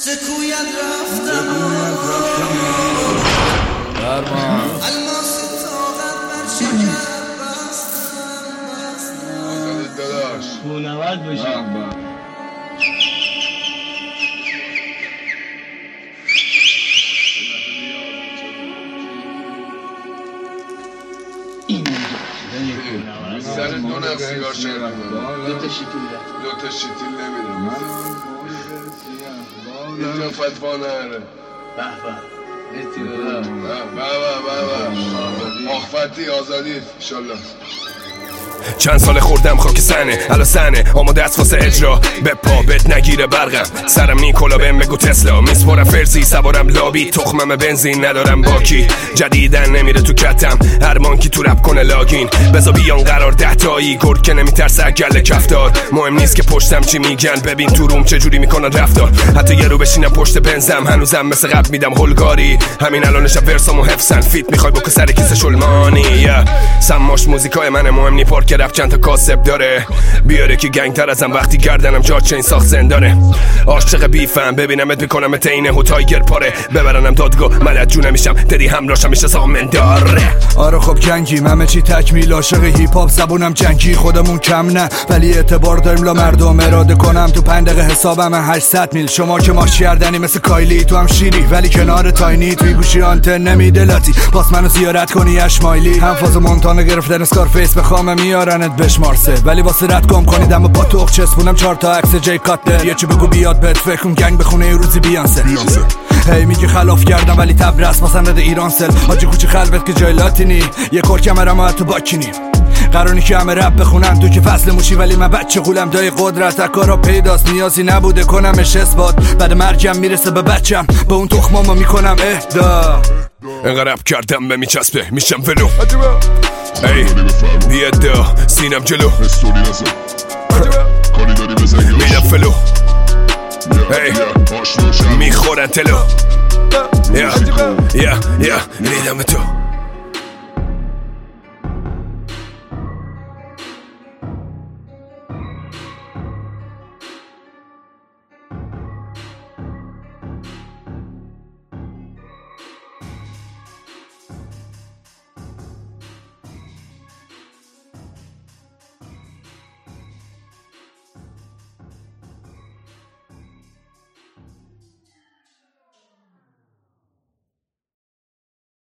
زکویت رفتم الماس طاقت بر شکر آزادت داداش خونوت باشی سر دو نخ سیگار شرم دو تا شیتیل نمیدم اینجا فتوا نهره آخفتی آزادی انشالله. چند سال خوردم خاک سنه الا سنه آماده از واسه اجرا به پا بت نگیره برقم سرم نیکولا بهم بگو تسلا میسپرم فرسی سوارم لابی تخمم بنزین ندارم باکی جدیدن نمیره تو کتم هر مانکی تو رپ کنه لاگین بزا بیان قرار 10 تایی گرد که نمیترسه گله کفتار مهم نیست که پشتم چی میگن ببین تو روم چه جوری میکنن رفتار حتی یه رو بشینم پشت بنزم هنوزم مثل قبل میدم هولگاری همین الانش ورسامو حفظن فیت میخوای بکو سر کیسه شلمانی سماش موزیکای من مهم نی پارک رپ چند تا کاسب داره بیاره که گنگ تر ازم وقتی گردنم جا چین ساخت زندانه عاشق بیفم ببینمت میکنم تینه و تایگر پاره ببرنم دادگاه ملت جو نمیشم دری همراهشم میشه سامن داره آره خب جنگیم همه چی تکمیل عاشق هیپ هاپ زبونم جنگی خودمون کم نه ولی اعتبار داریم لا مردم اراده کنم تو 5 دقیقه حسابم 800 میل شما که ماش کردنی مثل کایلی تو هم شیری ولی کنار تاینی توی گوشی آنتن نمیده لاتی پاس منو زیارت کنی اشمایلی هم فاز مونتانا گرفتن اسکارفیس بخوام میارنت بشمارسه ولی واسه رد گم کنید اما با تو چسبونم 4 تا عکس جی کاتر یه چی بگو بیاد بهت فکر کن گنگ بخونه یه روزی بیانسه هی میگه خلاف کردم ولی تبرس واسه نده ایران سل حاجی کوچی خلوت که جای لاتینی یه کور کمرم تو باکینی قراری که همه رپ بخونن تو که فصل موشی ولی من بچه غولم دای قدرت کارا پیداست نیازی نبوده کنمش اثبات بعد مرگم میرسه به بچم به اون تخمامو میکنم اهدا انقدر رپ کردم به میچسبه میشم ولو ای بیادا سینم جلو میرم فلو ای میخورن تلو یا ریدم تو